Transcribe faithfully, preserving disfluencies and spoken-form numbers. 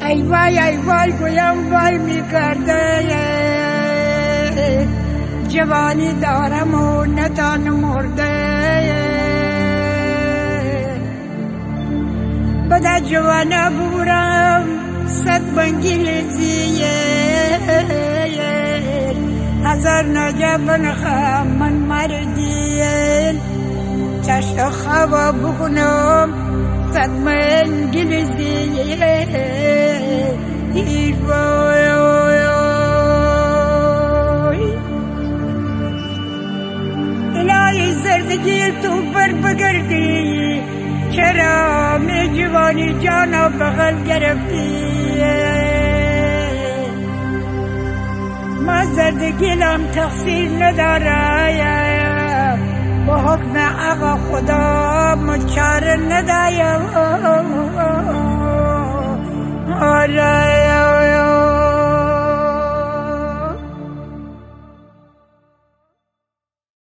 ای وای ای وای گویم وای میکرده جوانی دارم و نتان مرده بده جوانه بورم صد بنگیزیه هزار نجب نخم من مردیه چشت خواب بکنم صد منگیزیه ای وای الهی زردگی تو بر بگردی چرا می جوانی جانا بغل گرفتی ما زردگیلم تقصیر نداره با حکم آقا خدا مچار ندایم